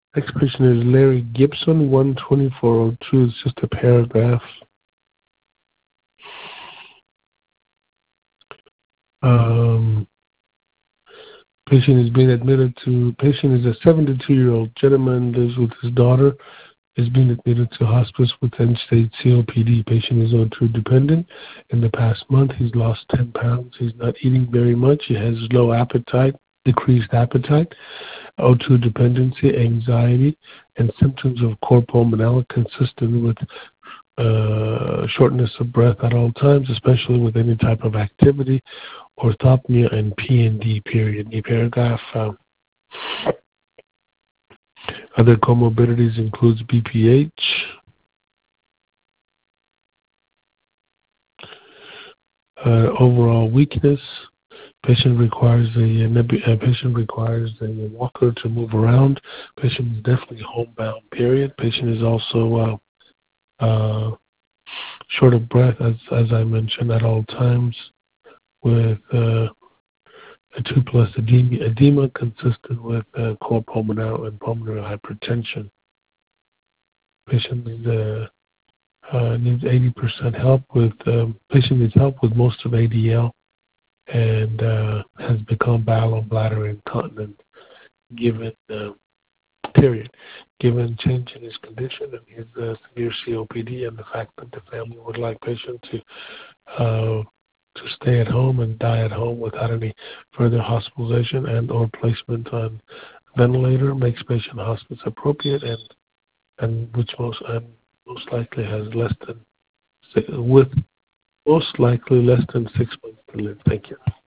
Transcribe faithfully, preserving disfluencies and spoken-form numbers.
Next patient is Larry Gibson, one twenty-four oh two. It's just a paragraph. Um, patient is being admitted to, patient is a seventy-two-year-old gentleman, lives with his daughter, is being admitted to hospice with end-stage C O P D. Patient is O two dependent. In the past month, he's lost ten pounds. He's not eating very much. He has low appetite, decreased appetite, O two dependency, anxiety, and symptoms of cor pulmonale consistent with uh, shortness of breath at all times, especially with any type of activity, orthopnea, and P N D, period. New paragraph. Uh, other comorbidities includes B P H, uh, overall weakness. Patient requires a, a patient requires a walker to move around. Patient is definitely homebound, period. Patient is also uh, uh, short of breath, as as I mentioned, at all times, with uh, a two plus edema, edema consistent with uh, cor pulmonale and pulmonary hypertension. Patient needs, uh, uh, needs eighty percent help with, um, patient needs help with most of A D L and uh, has become bowel and bladder incontinent given, uh, period, given change in his condition and his uh, severe C O P D and the fact that the family would like patient to uh, to stay at home and die at home without any further hospitalization and or placement on ventilator makes patient hospice appropriate and and which most and most likely has less than with most likely less than six months to live. Thank you.